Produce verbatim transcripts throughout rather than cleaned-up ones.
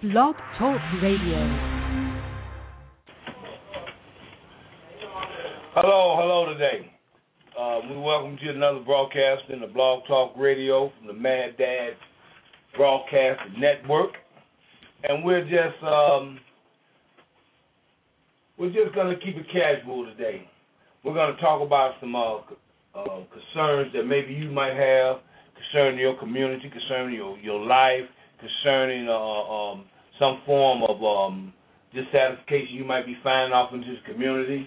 Blog Talk Radio. Hello, hello today. Uh, we welcome you to another broadcast in the Blog Talk Radio from the Mad Dad Broadcast Network, and we're just um, we're just going to keep it casual today. We're going to talk about some uh, uh, concerns that maybe you might have concerning your community, concerning your your life, concerning uh, um, some form of um, dissatisfaction you might be finding off into the community.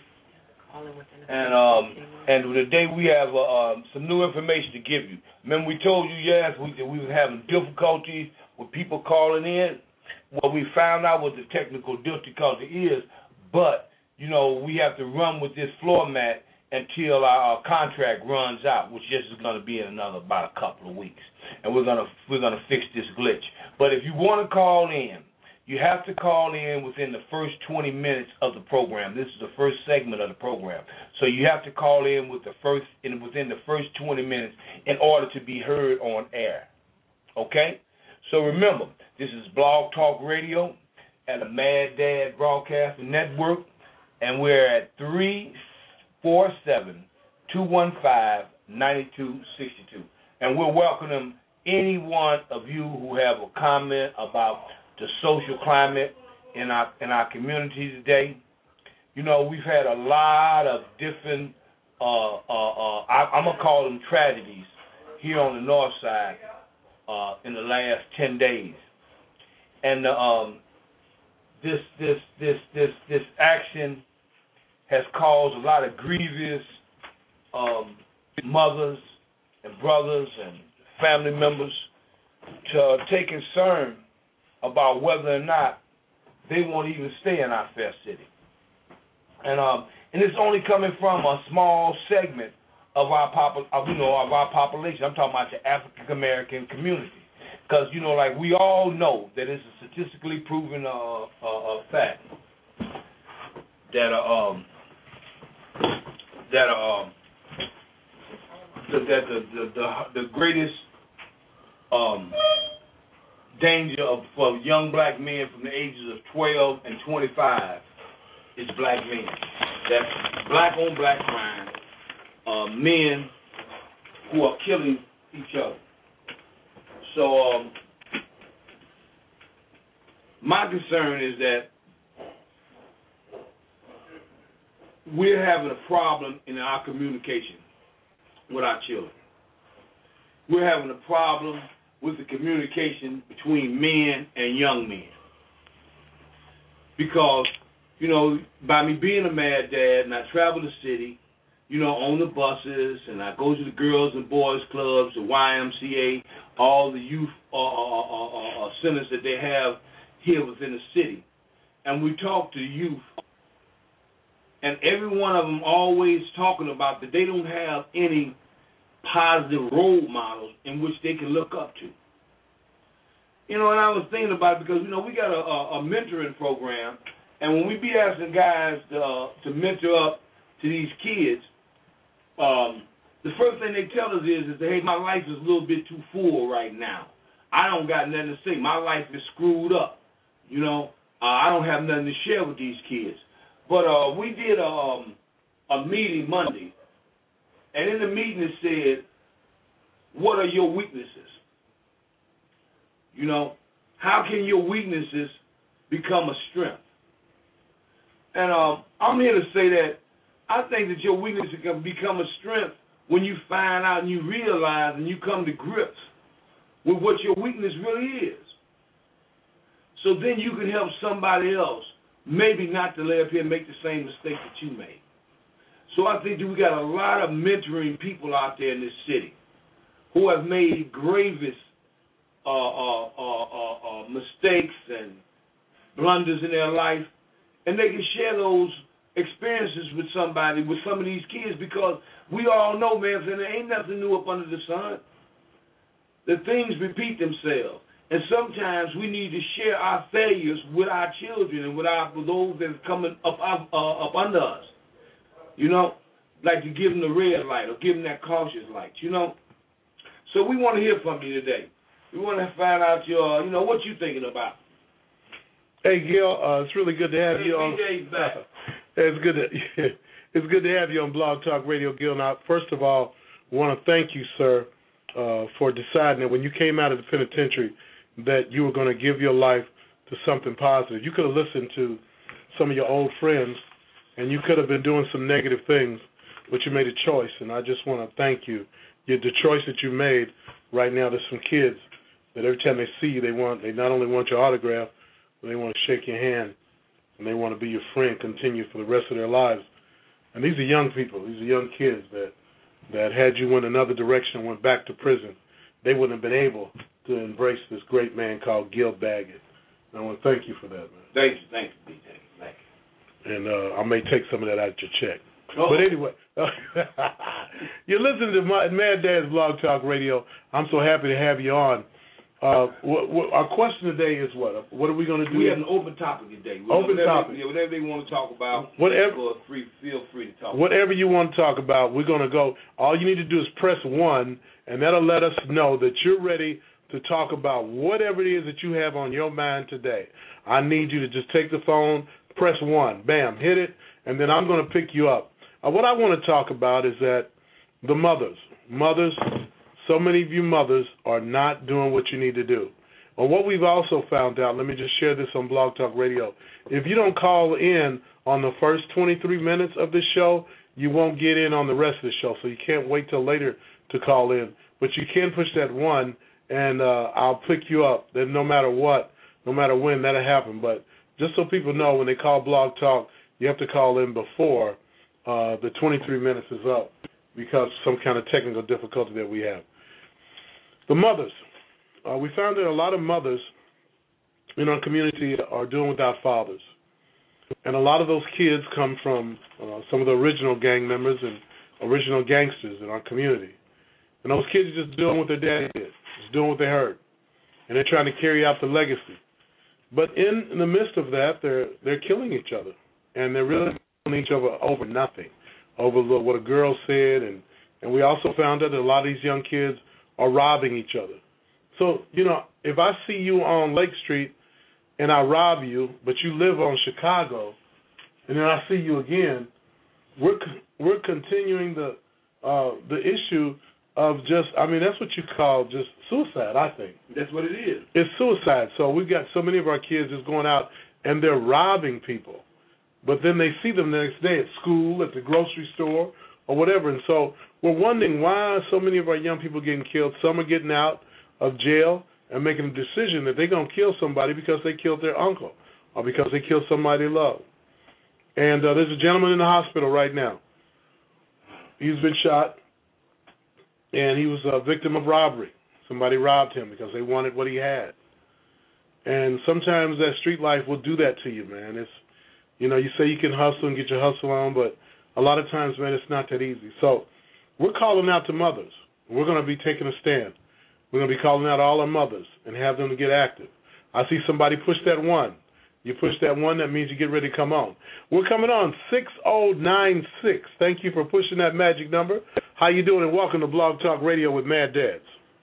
And um, and today we have uh, um, some new information to give you. Remember we told you last week that we were having difficulties with people calling in. Well, we found out what the technical difficulty is, but, you know, we have to run with this floor mat until our, our contract runs out, which just is going to be in another about a couple of weeks. And we're going to we're going to fix this glitch. But if you want to call in, you have to call in within the first twenty minutes of the program. This is the first segment of the program. So you have to call in with the first in within the first twenty minutes in order to be heard on air. Okay? So remember, this is Blog Talk Radio at the Mad Dad Broadcasting Network, and we're at three four seven, two one five, nine two six two. And we're welcoming any one of you who have a comment about the social climate in our in our community today. You know, we've had a lot of different, uh, uh, uh, I, I'm gonna call them tragedies here on the north side uh, in the last ten days, and um, this this this this this action has caused a lot of grievous um, mothers and brothers and family members to uh, take concern about whether or not they won't even stay in our fair city. And um, and it's only coming from a small segment of our pop- of, you know, of our population. I'm talking about the African American community. Because, you know, like we all know that it's a statistically proven uh, uh, uh, fact that uh, um that uh, um that the the, the the greatest um danger of, for young black men from the ages of twelve and twenty-five is black men. That's black on black crime, uh, men who are killing each other. So um, my concern is that we're having a problem in our communication with our children. We're having a problem with the communication between men and young men. Because, you know, by me being a mad dad and I travel the city, you know, on the buses, and I go to the girls and boys clubs, the Y M C A, all the youth uh, uh, uh, uh, centers that they have here within the city. And we talk to the youth, and every one of them always talking about that they don't have any positive role models in which they can look up to. You know, and I was thinking about it because, you know, we got a, a, a mentoring program, and when we be asking guys to, uh, to mentor up to these kids, um, the first thing they tell us is, is that, hey, my life is a little bit too full right now. I don't got nothing to say. My life is screwed up. You know, uh, I don't have nothing to share with these kids. But uh, we did a, um, a meeting Monday, and in the meeting it said, what are your weaknesses? You know, how can your weaknesses become a strength? And um, I'm here to say that I think that your weaknesses can become a strength when you find out and you realize and you come to grips with what your weakness really is. So then you can help somebody else, maybe not to lay up here and make the same mistake that you made. So I think that we got a lot of mentoring people out there in this city who have made gravest uh, uh, uh, uh, uh, mistakes and blunders in their life, and they can share those experiences with somebody, with some of these kids, because we all know, man, there ain't nothing new up under the sun. The things repeat themselves, and sometimes we need to share our failures with our children and with our with those that are coming up up, uh, up under us. You know, like to give them the red light or give them that cautious light. You know, so we want to hear from you today. We want to find out your, you know, what you thinking about. Hey, Gil, uh, it's really good to have hey, you on. B J's back. It's good to it's good to have you on Blog Talk Radio, Gil. Now, first of all, I want to thank you, sir, uh, for deciding that when you came out of the penitentiary that you were going to give your life to something positive. You could have listened to some of your old friends, and you could have been doing some negative things, but you made a choice, and I just want to thank you. You the choice that you made right now. There's some kids that every time they see you, they want they not only want your autograph, but they want to shake your hand, and they want to be your friend, continue for the rest of their lives. And these are young people. These are young kids that that had you went another direction and went back to prison, they wouldn't have been able to embrace this great man called Gil Baggett. And I want to thank you for that, man. Thank you, thank you, B J. Thank you. And uh, I may take some of that out your check. Oh. But anyway, you're listening to my, Mad Dad's Blog Talk Radio. I'm so happy to have you on. Uh, what, what, our question today is what? What are we going to do? We have an open topic today. We Open whatever, topic. Yeah, whatever they want to talk about, Whatever. feel free, feel free to talk Whatever you want to talk about, we're going to go. All you need to do is press one, and that'll let us know that you're ready to talk about whatever it is that you have on your mind today. I need you to just take the phone, press one, bam, hit it, and then I'm going to pick you up. Uh, what I want to talk about is that the mothers, mothers, so many of you mothers are not doing what you need to do. And what we've also found out, let me just share this on Blog Talk Radio, if you don't call in on the first twenty-three minutes of the show, you won't get in on the rest of the show, so you can't wait till later to call in. But you can push that one, and uh, I'll pick you up. Then no matter what, no matter when, that'll happen. But just so people know, when they call Blog Talk, you have to call in before uh, the twenty-three minutes is up because of some kind of technical difficulty that we have. The mothers. Uh, we found that a lot of mothers in our community are doing without fathers. And a lot of those kids come from uh, some of the original gang members and original gangsters in our community. And those kids are just doing what their dad did, just doing what they heard. And they're trying to carry out the legacy. But in, in the midst of that, they're they're killing each other. And they're really killing each other over nothing, over what a girl said. And, and we also found out that a lot of these young kids are robbing each other. So, you know, if I see you on Lake Street and I rob you, but you live on Chicago, and then I see you again, we're we're continuing the uh, the issue of just, I mean, that's what you call just suicide, I think. That's what it is. It's suicide. So we've got so many of our kids just going out and they're robbing people, but then they see them the next day at school, at the grocery store, or whatever. And so we're wondering why are so many of our young people getting killed. Some are getting out of jail and making a decision that they're going to kill somebody because they killed their uncle or because they killed somebody they love. And uh, there's a gentleman in the hospital right now. He's been shot, and he was a victim of robbery. Somebody robbed him because they wanted what he had. And sometimes that street life will do that to you, man. It's, you know, you say you can hustle and get your hustle on, but a lot of times, man, it's not that easy. So we're calling out to mothers. We're going to be taking a stand. We're going to be calling out all our mothers and have them to get active. I see somebody push that one. You push that one, that means you get ready to come on. We're coming on six oh nine six. Thank you for pushing that magic number. How you doing? And welcome to Blog Talk Radio with Mad Dads.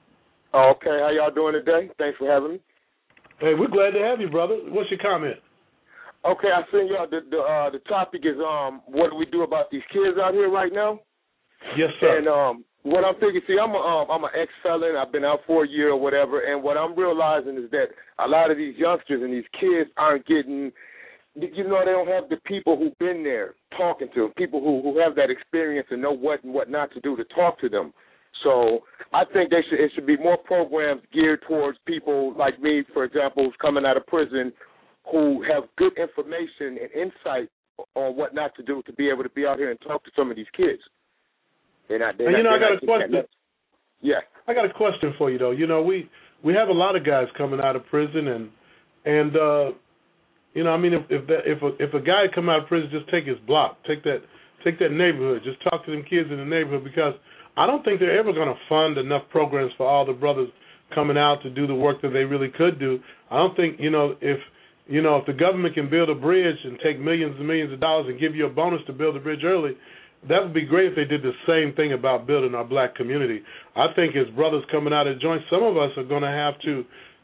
Okay, how y'all doing today? Thanks for having me. Hey, we're glad to have you, brother. What's your comment? Okay, I seen y'all. The the, uh, the topic is um, what do we do about these kids out here right now? Yes, sir. And um, what I'm thinking, see, I'm a, um, I'm an ex-felon. I've been out for a year or whatever, and what I'm realizing is that a lot of these youngsters and these kids aren't getting, you know, they don't have the people who've been there talking to them, people who, who have that experience and know what and what not to do to talk to them. So I think they should, it should be more programs geared towards people like me, for example, who's coming out of prison, who have good information and insight on what not to do to be able to be out here and talk to some of these kids. They're not, they're and, you not, know, I got a question. Yeah. I got a question for you, though. You know, we, we have a lot of guys coming out of prison, and, and uh, you know, I mean, if if, that, if, a, if a guy come out of prison, just take his block, take that take that neighborhood, just talk to them kids in the neighborhood, because I don't think they're ever going to fund enough programs for all the brothers coming out to do the work that they really could do. I don't think, you know, if, you know, if the government can build a bridge and take millions and millions of dollars and give you a bonus to build the bridge early, that would be great if they did the same thing about building our black community. I think as brothers coming out of joints, some of us are going to have to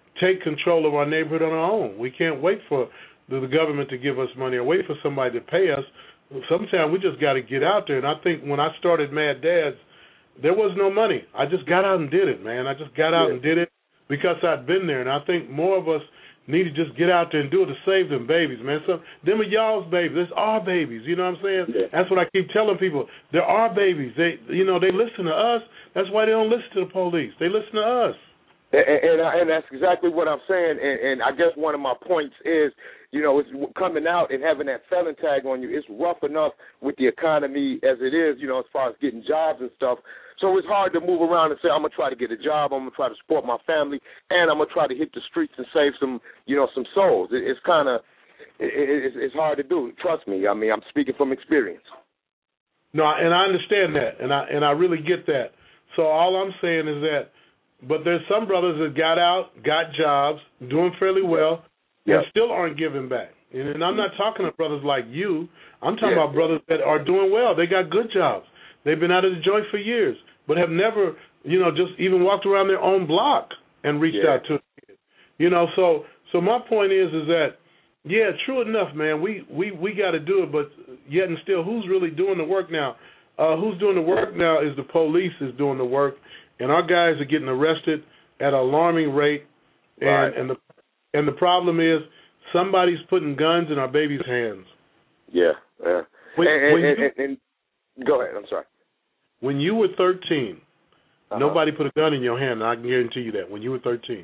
take control of our neighborhood on our own. We can't wait for the, the government to give us money or wait for somebody to pay us. Sometimes we just got to get out there. And I think when I started Mad Dads, there was no money. I just got out and did it, man. I just got out yeah. and did it because I'd been there. And I think more of us need to just get out there and do it to save them babies, man. So them are y'all's babies. It's our babies. You know what I'm saying? Yeah. That's what I keep telling people. They're our babies. They, you know, they listen to us. That's why they don't listen to the police. They listen to us. And, and, and that's exactly what I'm saying. And, and I guess one of my points is, you know, it's coming out and having that felon tag on you. It's rough enough with the economy as it is, you know, as far as getting jobs and stuff. So it's hard to move around and say, I'm going to try to get a job, I'm going to try to support my family, and I'm going to try to hit the streets and save some, you know, some souls. It, it's kind of, it, it, it's hard to do. Trust me. I mean, I'm speaking from experience. No, and I understand that, and I and I really get that. So all I'm saying is that, but there's some brothers that got out, got jobs, doing fairly well, yep. and still aren't giving back. And, and I'm not talking to brothers like you. I'm talking yeah. about brothers that are doing well. They got good jobs. They've been out of the joint for years, but have never, you know, just even walked around their own block and reached yeah. out to them. You know, so so my point is is that, yeah, true enough, man, we, we, we got to do it, but yet and still, who's really doing the work now? Uh, who's doing the work now is the police is doing the work, and our guys are getting arrested at an alarming rate, and, right. and the and the problem is somebody's putting guns in our babies' hands. Yeah, yeah. When, and, when and, you, and, and go ahead. I'm sorry. When you were thirteen, uh-huh. nobody put a gun in your hand, and I can guarantee you that. When you were thirteen,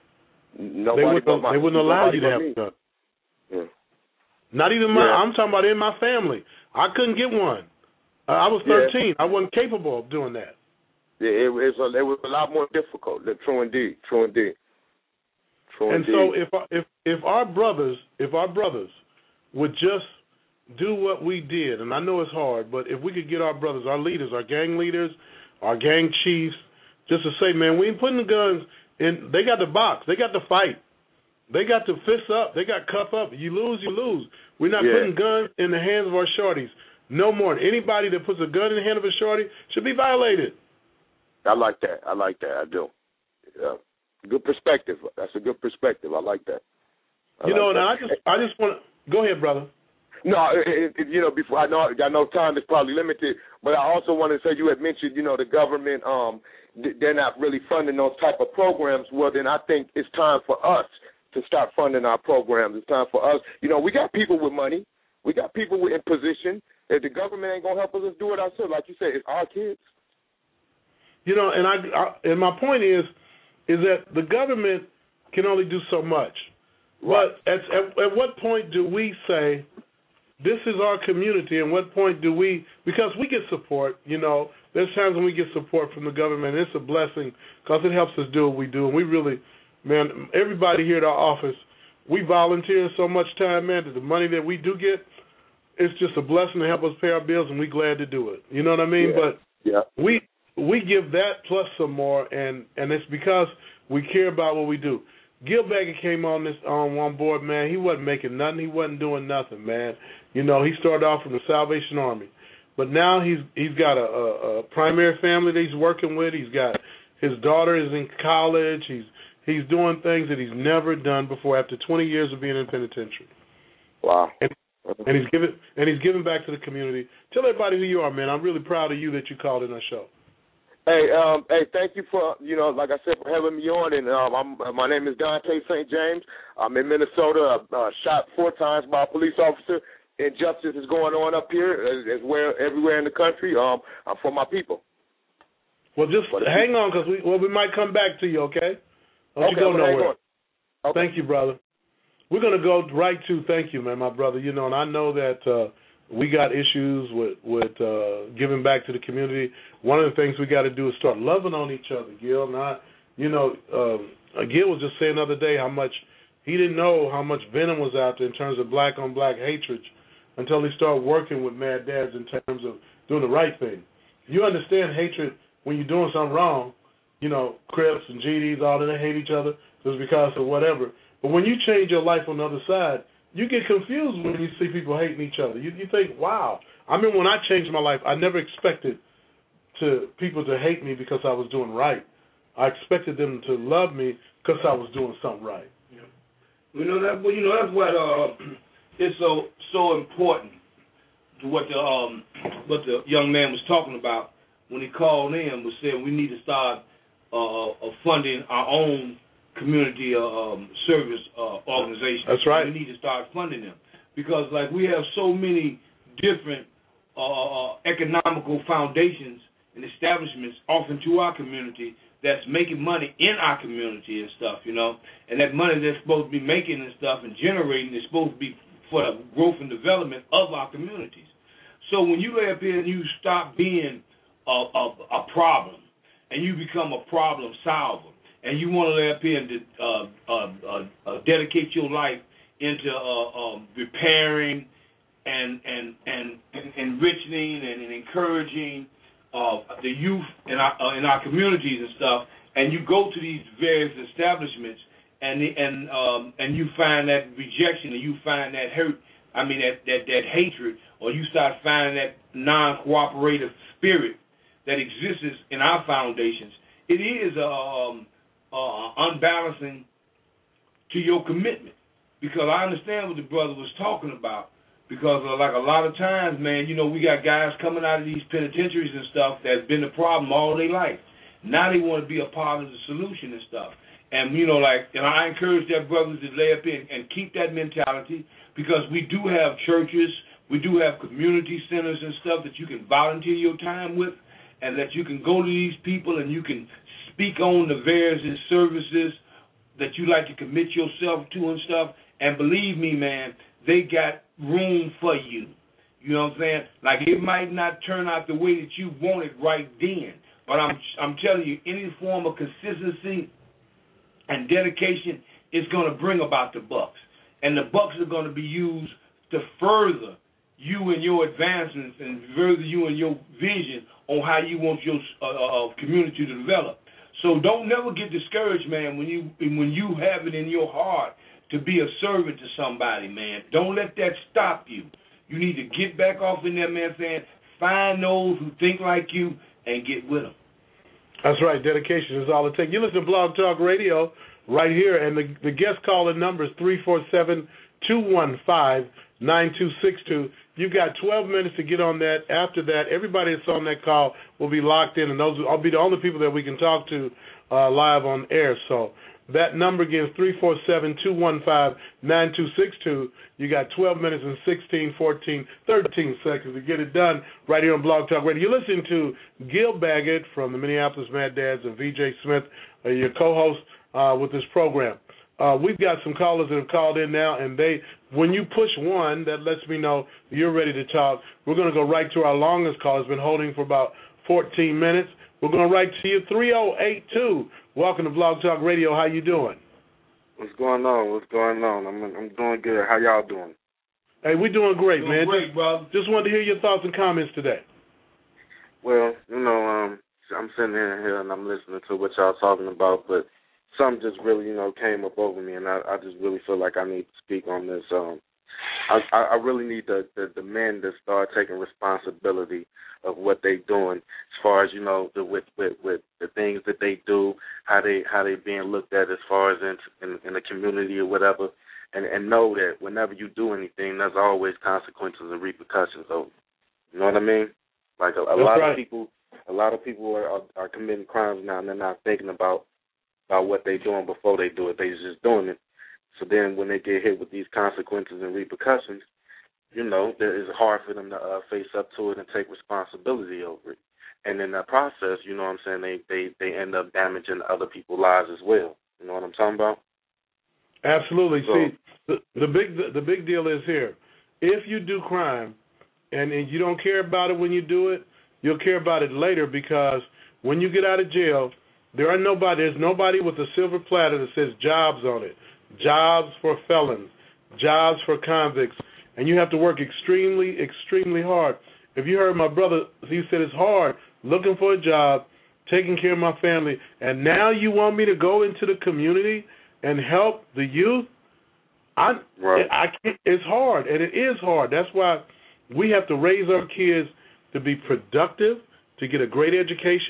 nobody they wouldn't, my, they wouldn't allow you to have me. a gun. Yeah. Not even my. Yeah. I'm talking about in my family. I couldn't get one. Uh, I was thirteen. Yeah. I wasn't capable of doing that. Yeah, it, it, was a, it was a lot more difficult. True indeed. True indeed. True and indeed. so if if if our brothers if our brothers would just do what we did, and I know it's hard, but if we could get our brothers, our leaders, our gang leaders, our gang chiefs, just to say, man, we ain't putting the guns in. They got the box. They got the fight. They got the fist up. They got cuff up. You lose, you lose. We're not yeah. putting guns in the hands of our shorties. No more. Anybody that puts a gun in the hand of a shorty should be violated. I like that. I like that. I do. Yeah. Good perspective. That's a good perspective. I like that. I you like know, and that. I just, I just want to go ahead, brother. No, it, it, you know, before I know, I know time is probably limited, but I also want to say you had mentioned, you know, the government, um, they're not really funding those type of programs. Well, then I think it's time for us to start funding our programs. It's time for us. You know, we got people with money. We got people in position. If the government ain't gonna help us, let's do it ourselves. Like you said, it's our kids. You know, and I, I and my point is, is that the government can only do so much. Right. But at, at at what point do we say, this is our community, and what point do we, because we get support, you know, there's times when we get support from the government, and it's a blessing because it helps us do what we do, and we really, man, everybody here at our office, we volunteer so much time, man, that the money that we do get, it's just a blessing to help us pay our bills, and we're glad to do it. You know what I mean? Yeah. But yeah. we we give that plus some more, and, and it's because we care about what we do. Gil Baker came on this on one board, man. He wasn't making nothing. He wasn't doing nothing, man. You know, he started off from the Salvation Army, but now he's he's got a, a, a primary family that he's working with. He's got his daughter is in college. He's he's doing things that he's never done before after twenty years of being in penitentiary. Wow. And, and he's giving and he's giving back to the community. Tell everybody who you are, man. I'm really proud of you that you called in our show. Hey, um, hey, thank you for, you know, like I said, for having me on. And um, I'm, my name is Dante Saint James. I'm in Minnesota, uh, shot four times by a police officer. Injustice is going on up here as, as well everywhere in the country. Um, I'm for my people. Well, just but hang on, because we well we might come back to you, okay? Don't okay, you go nowhere. Okay. Thank you, brother. We're going to go right to thank you, man, my brother. You know, and I know that uh, we got issues with, with uh, giving back to the community. One of the things we got to do is start loving on each other, Gil. And I, you know, um, Gil was just saying the other day how much he didn't know how much venom was out there in terms of black-on-black hatred until he started working with Mad Dads in terms of doing the right thing. You understand hatred when you're doing something wrong, you know, Crips and G Ds, all that, they hate each other just because of whatever. But when you change your life on the other side, you get confused when you see people hating each other. You, you think, wow. I mean, when I changed my life, I never expected to people to hate me because I was doing right. I expected them to love me because I was doing something right. Yeah. You know that. Well, you know that's what uh, it's so so important to what the um what the young man was talking about when he called in, was saying we need to start uh, uh, funding our own community uh, um, service uh, organizations. That's right. We need to start funding them because like we have so many different uh, economical foundations and establishments often to our community that's making money in our community and stuff, you know, and that money they're supposed to be making and stuff and generating is supposed to be for the growth and development of our communities. So when you lay up here and you stop being a, a, a problem and you become a problem solver and you want to lay up here and uh, uh, uh, uh, dedicate your life into uh, um, repairing and, and, and, and enriching and, and encouraging Uh, the youth in our uh, in our communities and stuff, and you go to these various establishments, and the, and um, and you find that rejection, and you find that hurt. I mean that, that that hatred, or you start finding that non-cooperative spirit that exists in our foundations. It is um, uh, unbalancing to your commitment, because I understand what the brother was talking about. Because, uh, like, a lot of times, man, you know, we got guys coming out of these penitentiaries and stuff that's been the problem all their life. Now they want to be a part of the solution and stuff. And, you know, like, and I encourage that brothers to lay up in and keep that mentality, because we do have churches, we do have community centers and stuff that you can volunteer your time with, and that you can go to these people and you can speak on the various services that you like to commit yourself to and stuff. And believe me, man, they got room for you. You know what I'm saying? Like, it might not turn out the way that you want it right then, but I'm I'm telling you, any form of consistency and dedication is going to bring about the bucks. And the bucks are going to be used to further you and your advancements and further you and your vision on how you want your uh, uh, community to develop. So don't never get discouraged, man, when you when you have it in your heart to be a servant to somebody, man. Don't let that stop you. You need to get back off in there, man, saying, find those who think like you and get with them. That's right. Dedication is all it takes. You listen to Blog Talk Radio right here, and the, the guest caller number is three four seven, two one five, nine two six two. You've got twelve minutes to get on that. After that, everybody that's on that call will be locked in, and those will be the only people that we can talk to uh, live on air. So that number again is three four seven, two one five, nine two six two. You got twelve minutes and sixteen, fourteen, thirteen seconds to get it done right here on Blog Talk Radio. You're listening to Gil Baggett from the Minneapolis Mad Dads and V J Smith, uh, your co-host uh, with this program. Uh, we've got some callers that have called in now, and they, when you push one, that lets me know you're ready to talk. We're going to go right to our longest call. It's been holding for about fourteen minutes. We're going to write to you, three oh eight two. Welcome to Blog Talk Radio. How you doing? What's going on? What's going on? I'm I'm doing good. How y'all doing? Hey, we're doing great, doing man. Great, brother. Just wanted to hear your thoughts and comments today. Well, you know, um, I'm sitting here, here and I'm listening to what y'all talking about, but something just really, you know, came up over me, and I, I just really feel like I need to speak on this. Um, I, I really need the, the, the men to start taking responsibility of what they're doing, as far as, you know, the, with, with with the things that they do, how they how they being looked at as far as in in, in the community or whatever, and, and know that whenever you do anything, there's always consequences and repercussions over. You know what I mean? Like a, a lot right. of people, a lot of people are, are, are committing crimes now, and they're not thinking about about what they're doing before they do it. They're just doing it. So then when they get hit with these consequences and repercussions, you know, it's hard for them to uh, face up to it and take responsibility over it. And in that process, you know what I'm saying, they, they, they end up damaging other people's lives as well. You know what I'm talking about? Absolutely. So, See, the, the big the, the big deal is here. If you do crime and, and you don't care about it when you do it, you'll care about it later, because when you get out of jail, there are nobody, there's nobody with a silver platter that says jobs on it. Jobs for felons, jobs for convicts, and you have to work extremely, extremely hard. If you heard my brother, he said it's hard looking for a job, taking care of my family, and now you want me to go into the community and help the youth? I, right. I can't, it's hard, and it is hard. That's why we have to raise our kids to be productive, to get a great education,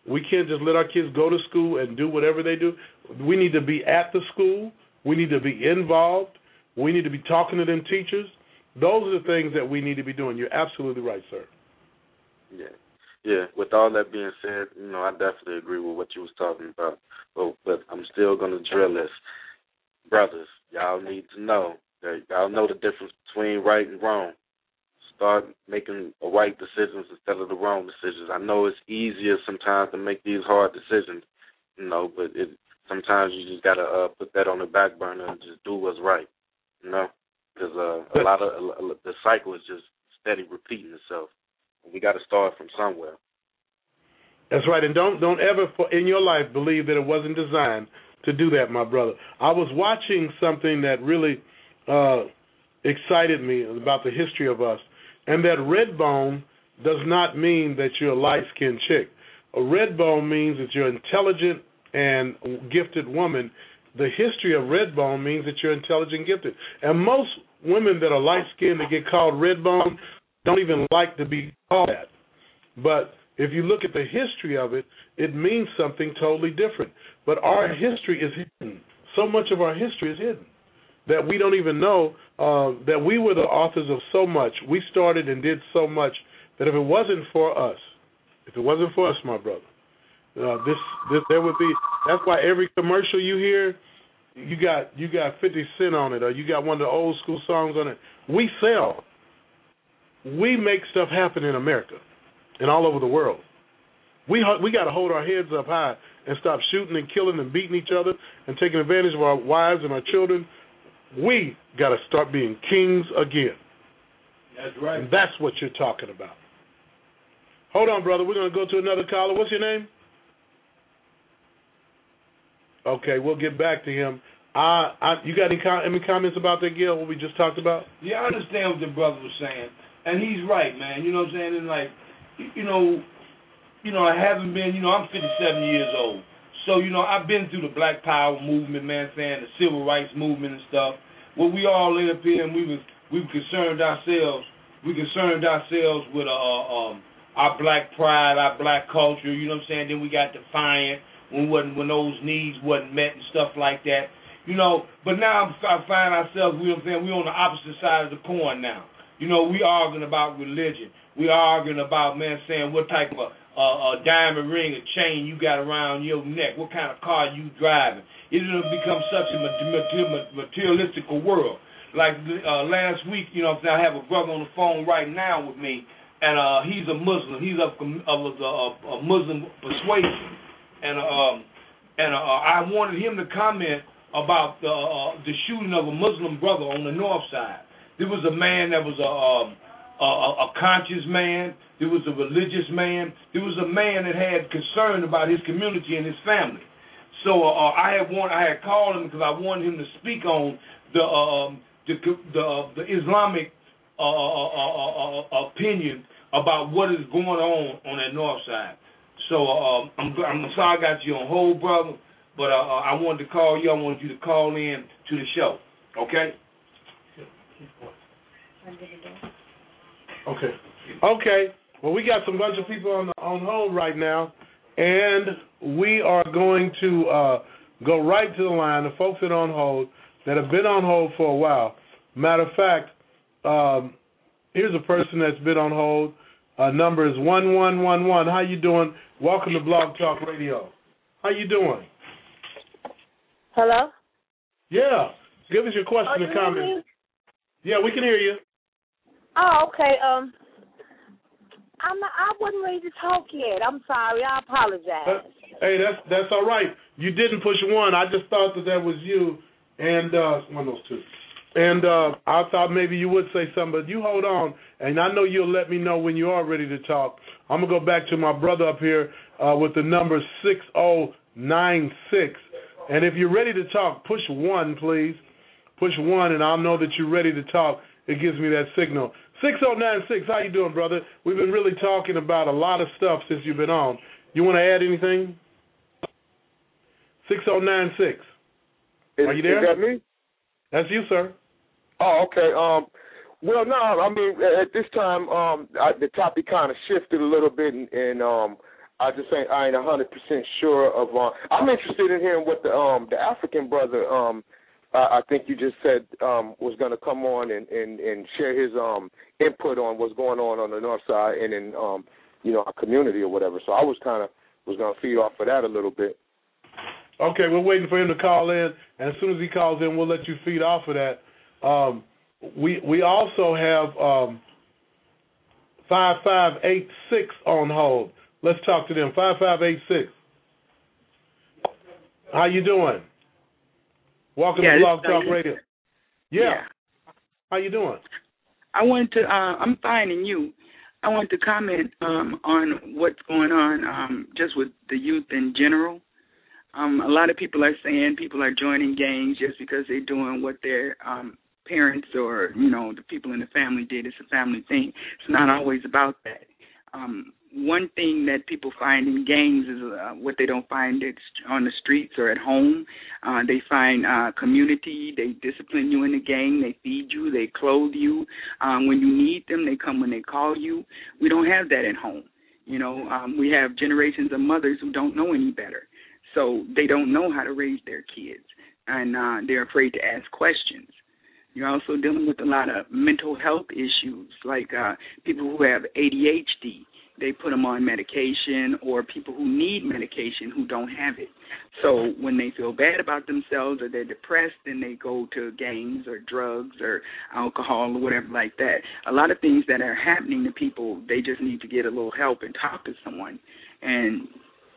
We can't just let our kids go to school and do whatever they do. We need to be at the school. We need to be involved. We need to be talking to them teachers. Those are the things that we need to be doing. You're absolutely right, sir. Yeah. Yeah, with all that being said, you know, I definitely agree with what you was talking about. But, but I'm still going to drill this. Brothers, y'all need to know that y'all know the difference between right and wrong. Start making the right decisions instead of the wrong decisions. I know it's easier sometimes to make these hard decisions, you know, but it, sometimes you just got to uh, put that on the back burner and just do what's right, you know, because uh, a lot of a, a, the cycle is just steady repeating itself. We got to start from somewhere. That's right, and don't don't ever for, in your life believe that it wasn't designed to do that, my brother. I was watching something that really uh, excited me about the history of us, and that red bone does not mean that you're a light-skinned chick. A red bone means that you're an intelligent and gifted woman. The history of red bone means that you're intelligent and gifted. And most women that are light-skinned that get called red bone don't even like to be called that. But if you look at the history of it, it means something totally different. But our history is hidden. So much of our history is hidden that we don't even know uh, that we were the authors of so much. We started and did so much that if it wasn't for us, if it wasn't for us, my brother, uh, this, this there would be. That's why every commercial you hear, you got you got fifty Cent on it, or you got one of the old school songs on it. We sell. We make stuff happen in America and all over the world. We we got to hold our heads up high and stop shooting and killing and beating each other and taking advantage of our wives and our children. We got to start being kings again. That's right. And that's what you're talking about. Hold on, brother. We're going to go to another caller. What's your name? Okay, we'll get back to him. Uh, I, you got any, com- any comments about that, Gil, what we just talked about? Yeah, I understand what the brother was saying. And he's right, man. You know what I'm saying? And like, you know, you know, I haven't been, you know, I'm fifty-seven years old. So, you know, I've been through the Black Power movement, man, saying the civil rights movement and stuff. Well, we all laid up here and we was we were concerned ourselves. We concerned ourselves with uh, um, our black pride, our black culture, you know what I'm saying? Then we got defiant when wasn't when those needs wasn't met and stuff like that. You know, but now I find ourselves, you know what I'm saying, we're on the opposite side of the coin now. You know, we arguing about religion. We arguing about, man, saying what type of uh, a diamond ring or chain you got around your neck, what kind of car you driving. It has become such a materialistic world. Like uh, last week, you know, I have a brother on the phone right now with me, and uh, he's a Muslim. He's of, of a, a Muslim persuasion, and um, and uh, I wanted him to comment about the, uh, the shooting of a Muslim brother on the north side. There was a man that was a, um, a, a conscious man. There was a religious man. There was a man that had concern about his community and his family. So uh, I had want, I had called him because I wanted him to speak on the um, the the, uh, the Islamic uh, uh, uh, uh, opinion about what is going on on that north side. So uh, I'm I'm sorry I got you on hold, brother, but uh, I wanted to call you. I wanted you to call in to the show. Okay. Okay. Okay. Well, we got some bunch of people on the, on hold right now, and we are going to uh, go right to the line. The folks that are on hold that have been on hold for a while. Matter of fact, um, here's a person that's been on hold. Uh, number is one one one one. How you doing? Welcome to Blog Talk Radio. How you doing? Hello? Yeah. Give us your question oh, and comment. Yeah, we can hear you. Oh, okay. Um, I'm not, I wasn't ready to talk yet. I'm sorry. I apologize. Uh, hey, that's that's all right. You didn't push one. I just thought that that was you, and uh, one of those two. And uh, I thought maybe you would say something, but you hold on, and I know you'll let me know when you are ready to talk. I'm going to go back to my brother up here uh, with the number six oh nine six. And if you're ready to talk, push one, please. Push one, and I'll know that you're ready to talk. It gives me that signal. six oh nine six, how you doing, brother? We've been really talking about a lot of stuff since you've been on. You want to add anything? six oh nine six. Is, Are you there? Is that me? That's you, sir. Oh, okay. Um, well, no, I mean, at this time, um, I, the topic kind of shifted a little bit, and, and um, I just ain't I ain't a hundred percent sure of. Uh, I'm interested in hearing what the um the African brother um uh, I think you just said um was going to come on and, and, and share his um input on what's going on on the north side and in um you know our community or whatever. So I was kind of was going to feed off of that a little bit. Okay, we're waiting for him to call in, and as soon as he calls in, we'll let you feed off of that. Um, we we also have um, five five eight six on hold. Let's talk to them. five five eight six. How you doing? Welcome yeah, to Blog Talk Radio. Yeah. yeah. How you doing? I wanted to. Uh, I'm fine, and you? I wanted to comment um, on what's going on um, just with the youth in general. Um, a lot of people are saying people are joining gangs just because they're doing what their um, parents or, you know, the people in the family did. It's a family thing. It's not always about that. Um, one thing that people find in gangs is uh, what they don't find it's on the streets or at home. Uh, they find uh, community. They discipline you in the gang. They feed you. They clothe you. Um, when you need them, they come when they call you. We don't have that at home. You know, um, we have generations of mothers who don't know any better. So they don't know how to raise their kids, and uh, they're afraid to ask questions. You're also dealing with a lot of mental health issues, like uh, people who have A D H D. They put them on medication, or people who need medication who don't have it. So when they feel bad about themselves or they're depressed, then they go to gangs or drugs or alcohol or whatever like that. A lot of things that are happening to people, they just need to get a little help and talk to someone. And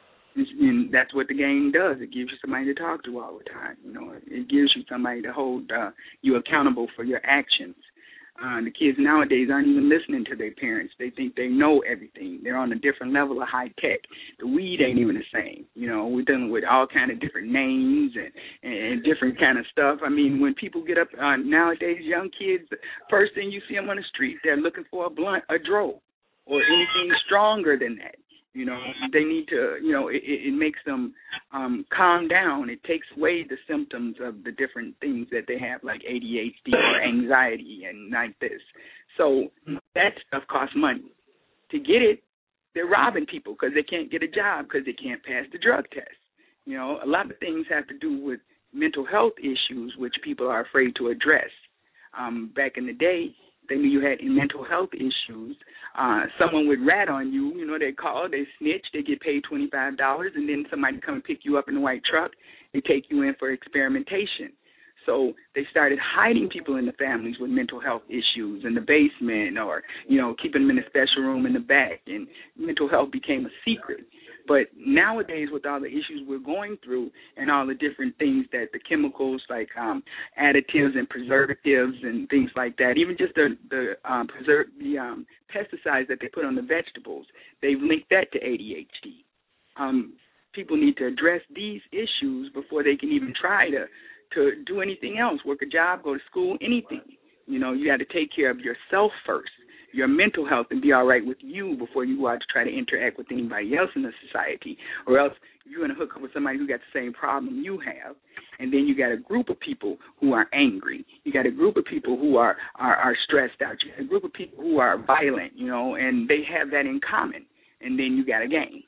And that's what the gang does. It gives you somebody to talk to all the time. You know, it gives you somebody to hold uh, you accountable for your actions. Uh, the kids nowadays aren't even listening to their parents. They think they know everything. They're on a different level of high tech. The weed ain't even the same. You know, we're dealing with all kind of different names and, and different kind of stuff. I mean, when people get up uh, nowadays, young kids, first thing you see them on the street, they're looking for a blunt, a dro, or anything stronger than that. You know, they need to, you know, it, it makes them um, calm down. It takes away the symptoms of the different things that they have, like A D H D or anxiety and like this. So that stuff costs money. To get it, they're robbing people because they can't get a job because they can't pass the drug test. You know, a lot of things have to do with mental health issues, which people are afraid to address. Um, back in the day, they knew you had mental health issues. Uh, someone would rat on you. You know, they call, they snitch, they get paid twenty-five dollars, and then somebody come and pick you up in a white truck and take you in for experimentation. So they started hiding people in the families with mental health issues in the basement or, you know, keeping them in a special room in the back, and mental health became a secret. But nowadays, with all the issues we're going through and all the different things that the chemicals like um, additives and preservatives and things like that, even just the the, um, preserve, the um, pesticides that they put on the vegetables, they've linked that to A D H D. Um, people need to address these issues before they can even try to, to do anything else, work a job, go to school, anything. You know, you got to take care of yourself first, your mental health, and be all right with you before you go out to try to interact with anybody else in the society, or else you're going to hook up with somebody who got the same problem you have, and then you got a group of people who are angry. You got a group of people who are, are, are stressed out. You got a group of people who are violent, you know, and they have that in common, and then you got a gang.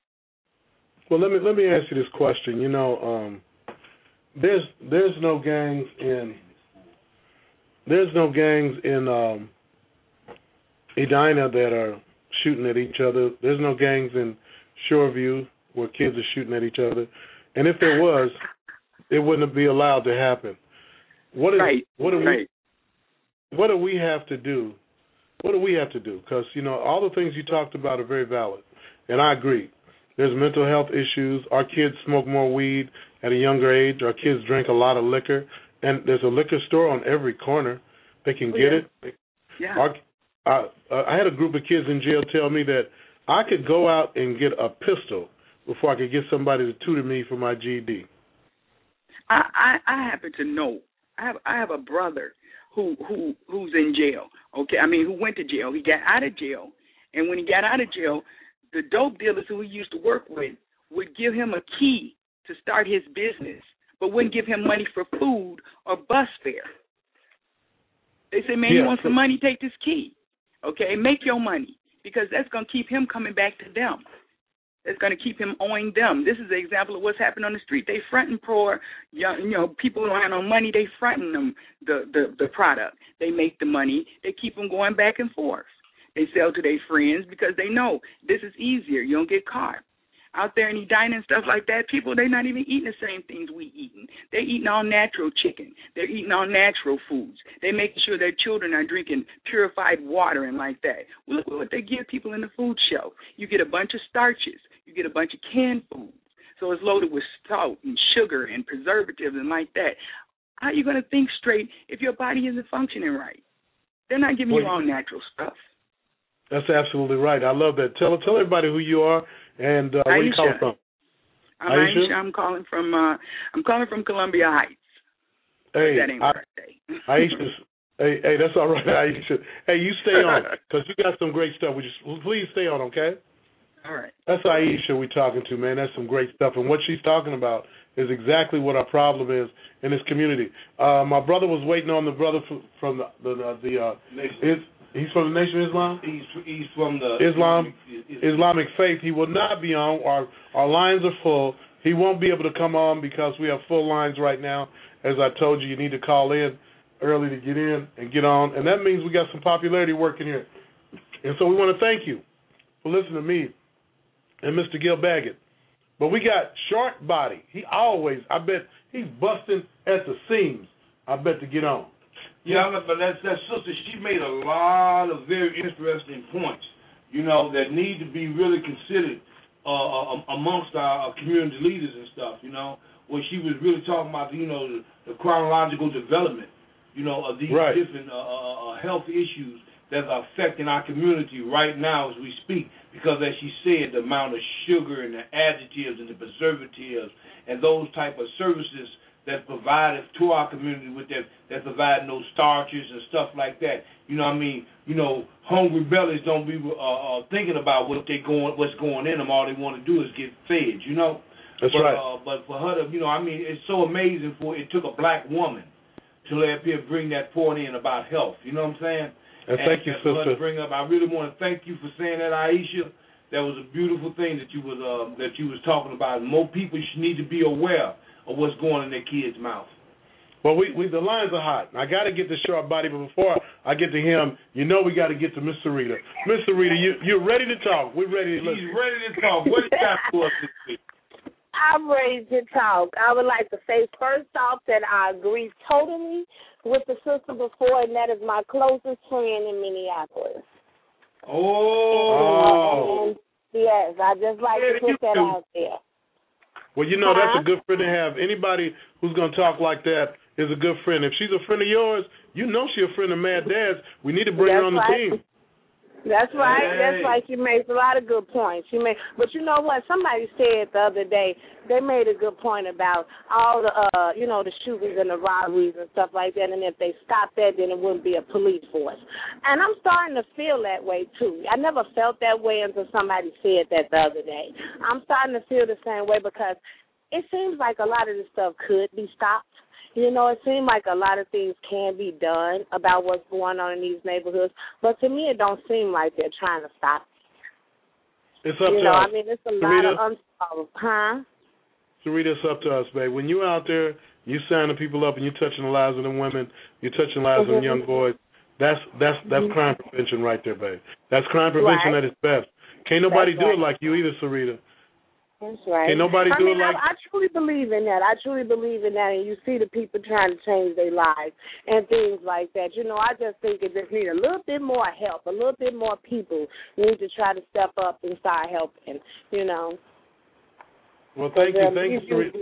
Well, let me let me ask you this question. You know, um, there's there's no gangs in there's no gangs in um, Edina that are shooting at each other. There's no gangs in Shoreview where kids are shooting at each other. And if there was, it wouldn't be allowed to happen. What is right. what do right. we what do we have to do? What do we have to do? Because, you know, all the things you talked about are very valid, and I agree. There's mental health issues. Our kids smoke more weed at a younger age. Our kids drink a lot of liquor, and there's a liquor store on every corner. They can oh, get yeah. it. Yeah. Our, I, I had a group of kids in jail tell me that I could go out and get a pistol before I could get somebody to tutor me for my G E D. I, I, I happen to know. I have I have a brother who who who's in jail. Okay, I mean who went to jail. He got out of jail, and when he got out of jail, the dope dealers who he used to work with would give him a key to start his business, but wouldn't give him money for food or bus fare. They say, man, yeah, you want so, some money? Take this key. Okay, make your money, because that's going to keep him coming back to them. that's going to keep him owing them. This is an example of what's happening on the street. They fronting poor, young, you know, people who don't have no money. They fronting them the, the the product. They make the money. They keep them going back and forth. They sell to their friends because they know this is easier. You don't get caught. Out there in the dining and stuff like that, people, they're not even eating the same things we eating. They're eating all natural chicken. They're eating all natural foods. They're making sure their children are drinking purified water and like that. Well, look at what they give people in the food shelf. You get a bunch of starches. You get a bunch of canned foods. So it's loaded with salt and sugar and preservatives and like that. How are you going to think straight if your body isn't functioning right? They're not giving well, you all natural stuff. That's absolutely right. I love that. Tell tell everybody who you are and uh, where you calling from. I'm Aisha. Aisha. I'm calling from uh, I'm calling from Columbia Heights. Hey, that ain't I, birthday. Aisha, hey, hey, that's all right, Aisha. Hey, you stay on because you got some great stuff. We just please stay on, okay? All right. That's Aisha we're talking to, man. That's some great stuff, and what she's talking about is exactly what our problem is in this community. Uh, my brother was waiting on the brother from, from the the, the uh, is. He's from the Nation of Islam? He's he's from the Islam Islamic faith. He will not be on. Our our lines are full. He won't be able to come on because we have full lines right now. As I told you, you need to call in early to get in and get on. And that means we got some popularity working here. And so we want to thank you for listening to me and Mister Gil Baggett. But we got Short Body. He always, I bet, he's busting at the seams, I bet, to get on. Yeah, but that, that sister, she made a lot of very interesting points, you know, that need to be really considered uh, amongst our community leaders and stuff, you know, where she was really talking about, you know, the, the chronological development, you know, of these right. different uh, uh, health issues that are affecting our community right now as we speak. Because, as she said, the amount of sugar and the additives and the preservatives and those type of services that's provided to our community with that, that's providing those starches and stuff like that. You know what I mean? You know, hungry bellies don't be uh, uh, thinking about what they going, what's going in them. All they want to do is get fed, you know? That's but, right. Uh, but for her to, you know, I mean, it's so amazing for, it took a black woman to let her bring that point in about health. You know what I'm saying? And, and thank you, for sister. Her to bring up, I really want to thank you for saying that, Aisha. That was a beautiful thing that you was uh, that you was talking about. More people should need to be aware of what's going in their kids' mouth. Well, we, we the lines are hot. I got to get to Short Body, but before I get to him, you know we got to get to Miss Sarita. Miss Sarita, you you're ready to talk. We're ready to listen. She's ready to talk. What do you got for us this week? I'm ready to talk. I would like to say first off that I agree totally with the sister before, and that is my closest friend in Minneapolis. Oh. And, yes, I just like yeah, to put that out there. Well, you know, huh? that's a good friend to have. Anybody who's going to talk like that is a good friend. If she's a friend of yours, you know she's a friend of Mad Dad's. We need to bring that's her on the right. team. That's right. Hey. That's right. She makes a lot of good points. She made, but you know what? Somebody said the other day, they made a good point about all the, uh, you know, the shootings and the robberies and stuff like that. And if they stopped that, then it wouldn't be a police force. And I'm starting to feel that way too. I never felt that way until somebody said that the other day. I'm starting to feel the same way because it seems like a lot of this stuff could be stopped. You know, it seems like a lot of things can be done about what's going on in these neighborhoods, but to me it don't seem like they're trying to stop it. It's up you to know, us. I mean, it's a Sarita, lot of unsolved, huh? Sarita, it's up to us, babe. When you out there, you signing people up and you touching the lives of them women, you touching the lives of them young boys, that's that's that's crime prevention right there, babe. That's crime prevention Right. at its best. Can't nobody That's do right. it like you either, Sarita. That's right. Can't nobody I do mean, it like... I, I truly believe in that. I truly believe in that, and you see the people trying to change their lives and things like that. You know, I just think it just need a little bit more help, a little bit more people need to try to step up and start helping, you know. Well, thank you. Thank you, Sarita.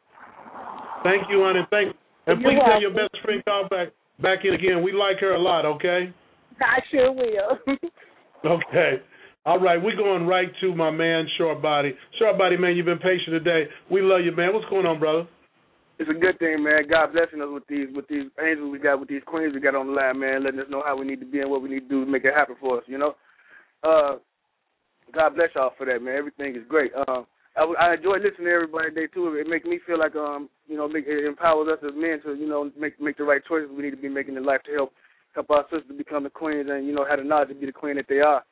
Thank you, honey. Thank And please tell your best friend call back, back in again. We like her a lot, okay? I sure will. Okay. All right, we're going right to my man, Short Body. Short Body, man, you've been patient today. We love you, man. What's going on, brother? It's a good thing, man. God blessing us with these with these angels we got, with these queens we got on the line, man, letting us know how we need to be and what we need to do to make it happen for us, you know? Uh, God bless y'all for that, man. Everything is great. Uh, I, I enjoy listening to everybody today, too. It makes me feel like, um, you know, make, it empowers us as men to, you know, make make the right choices we need to be making in life to help help our sisters become the queens and, you know, have the knowledge to be the queen that they are.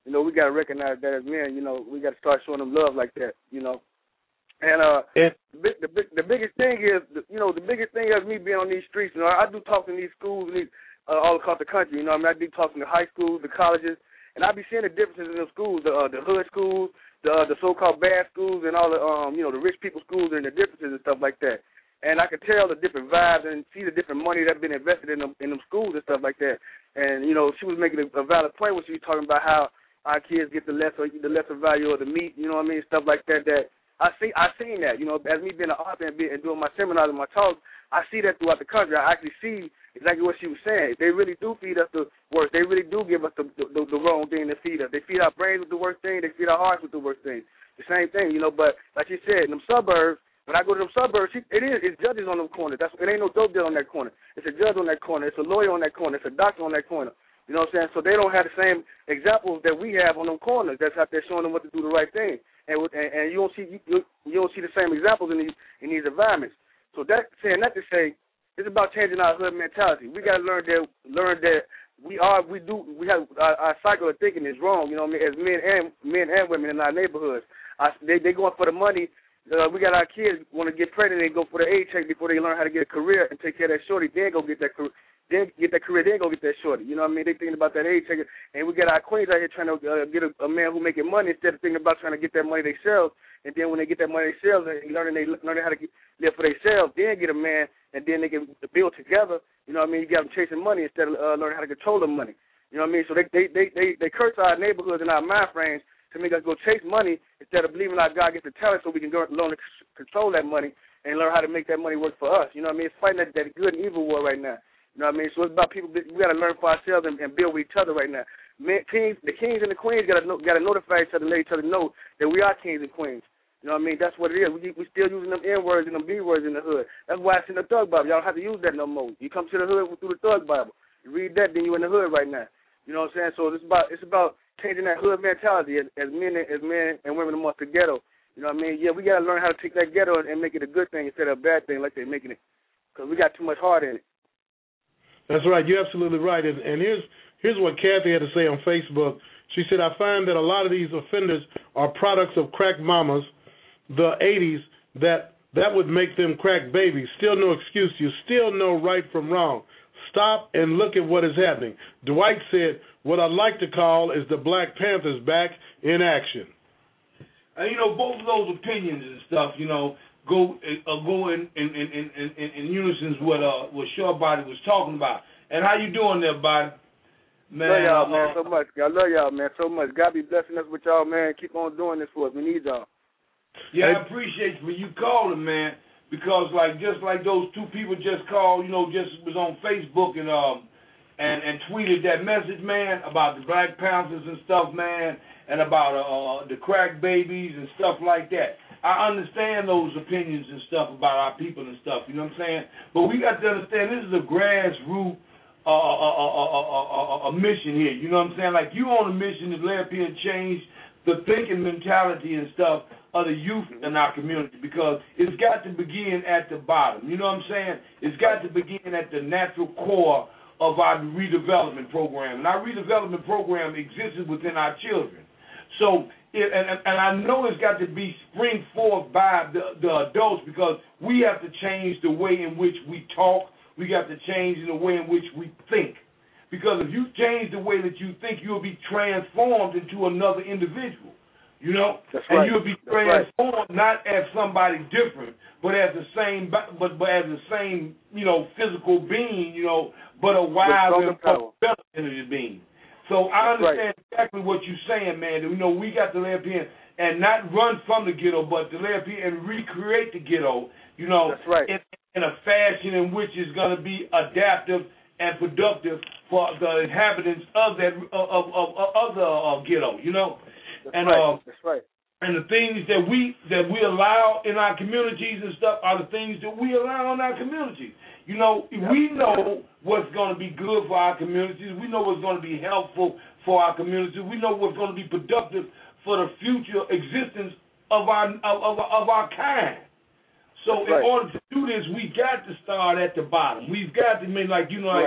You know, we got to recognize that as men. You know, we got to start showing them love like that. You know, and uh, yeah. the, big, the big, the biggest thing is, you know, the biggest thing is me being on these streets. You know, I do talk in these schools these, uh, all across the country. You know, I mean, I do talk in the high schools, the colleges, and I be seeing the differences in the schools, the uh, the hood schools, the uh, the so-called bad schools, and all the um, you know, the rich people schools, and the differences and stuff like that. And I could tell the different vibes and see the different money that's been invested in them in them schools and stuff like that. And you know, she was making a, a valid point when she was talking about how our kids get the lesser the lesser value of the meat. You know what I mean? Stuff like that. That I see. I seen that. You know, as me being an author and, be, and doing my seminars and my talks, I see that throughout the country. I actually see exactly what she was saying. They really do feed us the worst. They really do give us the the, the, the wrong thing to feed us. They feed our brains with the worst thing. They feed our hearts with the worst thing. The same thing. You know. But like you said, in them suburbs. When I go to the suburbs, it is it's judges on them corners. That's it ain't no dope deal on that corner. It's a judge on that corner. It's a lawyer on that corner. It's a doctor on that corner. You know what I'm saying? So they don't have the same examples that we have on them corners. That's out there showing them what to do the right thing. And and, and you don't see you, you don't see the same examples in these in these environments. So that saying that to say, it's about changing our hood mentality. We got to learn that learn that we are we do we have our, our cycle of thinking is wrong. You know what I mean? As men and men and women in our neighborhoods, I, they they going for the money. Uh, we got our kids want to get pregnant and go for the A check before they learn how to get a career and take care of that shorty. Then go get that career. Then get that career. Then go get that shorty. You know what I mean? They thinking about that A check. And we got our queens out here trying to uh, get a, a man who making money instead of thinking about trying to get that money themselves. And then when they get that money themselves and learning they learning how to get, live for themselves, then get a man and then they can build together. You know what I mean? You got them chasing money instead of uh, learning how to control the money. You know what I mean? So they they they they, they curse our neighborhoods and our mind frames to make us go chase money instead of believing our God gets the talent so we can go learn to control that money and learn how to make that money work for us. You know what I mean? It's fighting that, that good and evil war right now. You know what I mean? So it's about people, we got to learn for ourselves and, and build with each other right now. Men, kings, the kings and the queens got to got to notify each other, let each other know that we are kings and queens. You know what I mean? That's what it is. We we still using them N words and them B words in the hood. That's why it's in the Thug Bible. Y'all don't have to use that no more. You come to the hood through the Thug Bible. You read that, then you in the hood right now. You know what I'm saying? So it's about it's about changing that hood mentality as, as men as men and women amongst the ghetto. You know what I mean? Yeah, we got to learn how to take that ghetto and, and make it a good thing instead of a bad thing like they're making it, because we got too much heart in it. That's right. You're absolutely right. And, and here's here's what Kathy had to say on Facebook. She said, I find that a lot of these offenders are products of crack mamas, the eighties, that that would make them crack babies. Still no excuse. You still know right from wrong. Stop and look at what is happening. Dwight said, what I'd like to call is the Black Panthers back in action. And, you know, both of those opinions and stuff, you know, go uh, go in in, in, in, in, in unison with what, uh, what Short Body was talking about. And how you doing there, Body? Man, love y'all, uh, man, so much. I love y'all, man, so much. God be blessing us with y'all, man. Keep on doing this for us. We need y'all. Yeah, I appreciate for you calling, man. Because like just like those two people just called, you know, just was on Facebook and um and, and tweeted that message, man, about the Black Panthers and stuff, man, and about uh, the crack babies and stuff like that. I understand those opinions and stuff about our people and stuff, you know what I'm saying? But we got to understand this is a grassroots uh, a, a, a, a, a mission here, you know what I'm saying? Like you on a mission to lay up here and change the thinking mentality and stuff of the youth in our community, because it's got to begin at the bottom. You know what I'm saying? It's got to begin at the natural core of our redevelopment program. And our redevelopment program exists within our children. So, it, and, and I know it's got to be spring forth by the, the adults, because we have to change the way in which we talk. We got to change the way in which we think. Because if you change the way that you think, you'll be transformed into another individual. You know, That's and right. you'll be That's transformed right. not as somebody different, but as the same, but but as the same, you know, physical being, you know, but a wise and better energy being. So I That's understand right. exactly what you're saying, man. You know, we got to lay up here and not run from the ghetto, but to lay up here and recreate the ghetto. You know, That's right. in, in a fashion in which is going to be adaptive and productive for the inhabitants of that of of, of, of the uh, ghetto. You know. That's and right. uh, That's right. And the things that we that we allow in our communities and stuff are the things that we allow in our communities. You know, yep. we know what's going to be good for our communities. We know what's going to be helpful for our communities. We know what's going to be productive for the future existence of our of, of, of our kind. So That's in right. order to do this, we got to start at the bottom. We've got to make, like, you know, like, right.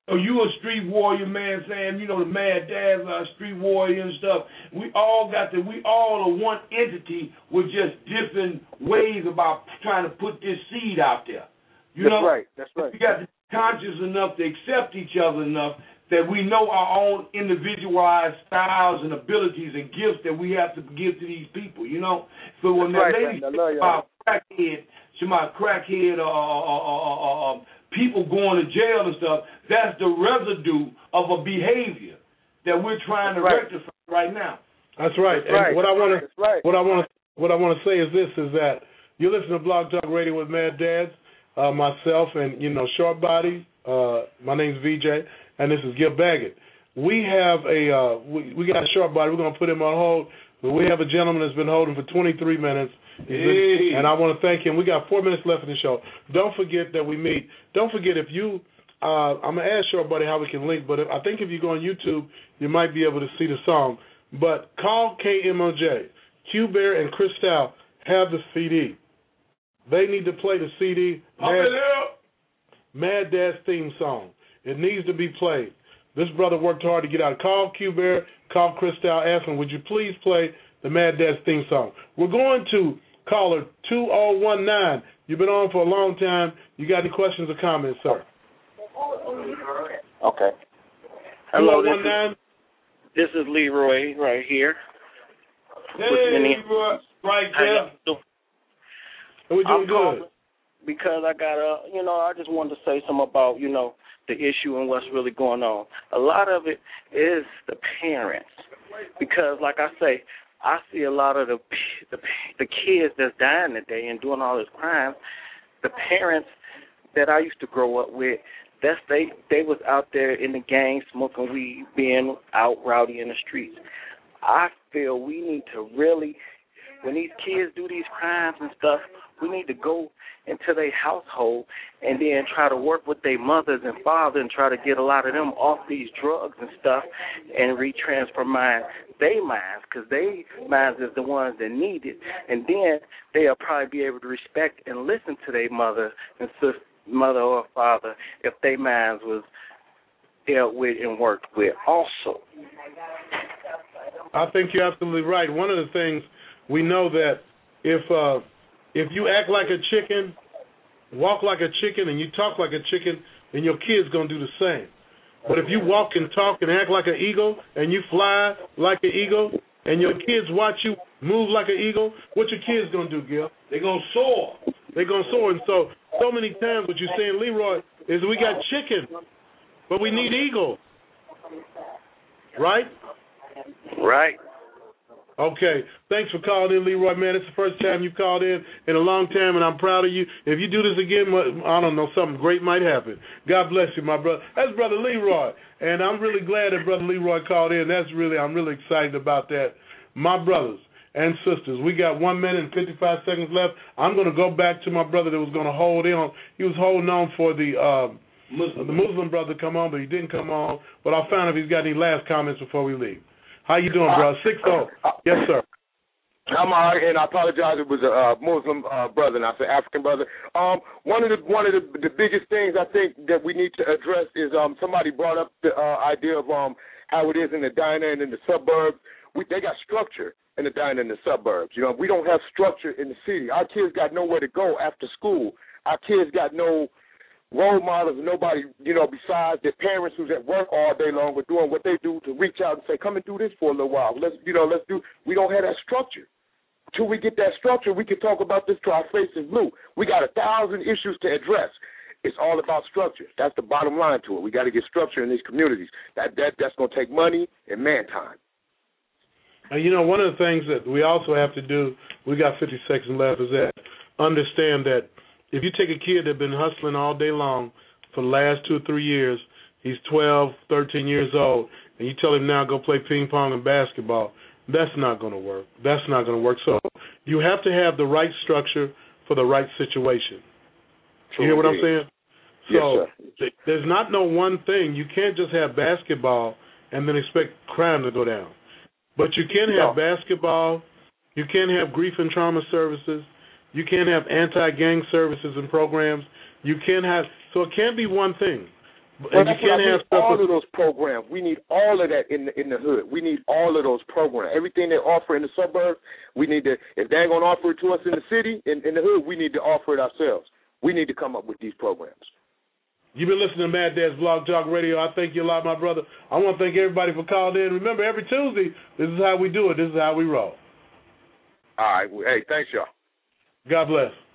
So you a street warrior, man, Sam. You know the Mad Dads are a street warrior and stuff. We all got to. We all are one entity with just different ways about trying to put this seed out there. You That's know, right. That's right. We got to be conscious enough to accept each other enough that we know our own individualized styles and abilities and gifts that we have to give to these people. You know, so when that right, lady man. about crackhead, she about crackhead or. Uh, uh, uh, uh, people going to jail and stuff, that's the residue of a behavior that we're trying to right. rectify right now. That's right. That's and right. what I want to right. what I want to what I want to say is this: is that you listen to Blog Talk Radio with Mad Dads, uh, myself, and you know Short Body. Uh, my name's V J, and this is Gil Baggett. We have a uh, we, we got a Short Body. We're gonna put him on hold, but we have a gentleman that's been holding for twenty-three minutes. Hey. And I want to thank him. We got four minutes left in the show. Don't forget that we meet. Don't forget if you, uh, I'm going to ask Short Buddy how we can link, but if, I think if you go on YouTube, you might be able to see the song. But call K M O J. Q Bear and Cristal have the C D. They need to play the C D. Mad, Mad Dad's theme song. It needs to be played. This brother worked hard to get out. Call Q Bear, call Cristal, ask him, would you please play the Mad Dad's theme song? We're going to caller two oh one nine. You've been on for a long time. You got any questions or comments, sir? Okay. Hello, two oh one nine. This is, this is Leroy right here. Hey, Leroy, right there. We're doing good. Because I got a, you know, I just wanted to say something about, you know, the issue and what's really going on. A lot of it is the parents. Because, like I say, I see a lot of the, the the kids that's dying today and doing all this crime. The parents that I used to grow up with, that's they they was out there in the gang smoking weed, being out rowdy in the streets. I feel we need to really, when these kids do these crimes and stuff, we need to go into their household and then try to work with their mothers and fathers and try to get a lot of them off these drugs and stuff and retransfer mind their minds, because they minds is the ones that need it. And then they'll probably be able to respect and listen to their mother and sister, mother or father if their minds was dealt with and worked with also. I think you're absolutely right. One of the things we know that if uh, if you act like a chicken, walk like a chicken, and you talk like a chicken, then your kid's going to do the same. But if you walk and talk and act like an eagle, and you fly like an eagle, and your kids watch you move like an eagle, what your kids going to do, Gil? They're going to soar. They're going to soar. And so, so many times what you're saying, Leroy, is we got chicken, but we need eagle. Right? Right. Okay. Thanks for calling in, Leroy, man. It's the first time you've called in in a long time, and I'm proud of you. If you do this again, I don't know, something great might happen. God bless you, my brother. That's Brother Leroy, and I'm really glad that Brother Leroy called in. That's really, I'm really excited about that. My brothers and sisters, we got one minute and fifty-five seconds left. I'm going to go back to my brother that was going to hold in. He was holding on for the uh, Muslim. the Muslim brother to come on, but he didn't come on. But I'll find out if he's got any last comments before we leave. How you doing, bro? Six oh. Yes, sir. I'm all right, and I apologize. It was a uh, Muslim uh, brother, and I said African brother. Um, one of the one of the, the biggest things I think that we need to address is um, somebody brought up the uh, idea of um, how it is in the diner and in the suburbs. We, they got structure in the diner in the suburbs. You know, we don't have structure in the city. Our kids got nowhere to go after school. Our kids got no role models, nobody, you know, besides their parents who's at work all day long but doing what they do to reach out and say, come and do this for a little while. Let's, you know, let's do, we don't have that structure. Until we get that structure, we can talk about this till our face is blue. We got a thousand issues to address. It's all about structure. That's the bottom line to it. We got to get structure in these communities. That, that That's going to take money and man time. And, you know, one of the things that we also have to do, we got fifty seconds left, is that understand that if you take a kid that's been hustling all day long for the last two or three years, he's twelve, thirteen years old, and you tell him now go play ping pong and basketball, that's not going to work. That's not going to work. So you have to have the right structure for the right situation. You hear what I'm saying? So yes, there's not no one thing. You can't just have basketball and then expect crime to go down. But you can have no. basketball. You can have grief and trauma services. You can have anti-gang services and programs. You can have, so it can't be one thing. Well, that's what I mean, all of those programs. We need all of that in the in the hood. We need all of those programs. Everything they offer in the suburbs, we need to. If they ain't gonna offer it to us in the city, in, in the hood, we need to offer it ourselves. We need to come up with these programs. You've been listening to Mad Dad's Blog Talk Radio. I thank you a lot, my brother. I want to thank everybody for calling in. Remember, every Tuesday, this is how we do it. This is how we roll. All right. Well, hey, thanks, y'all. God bless.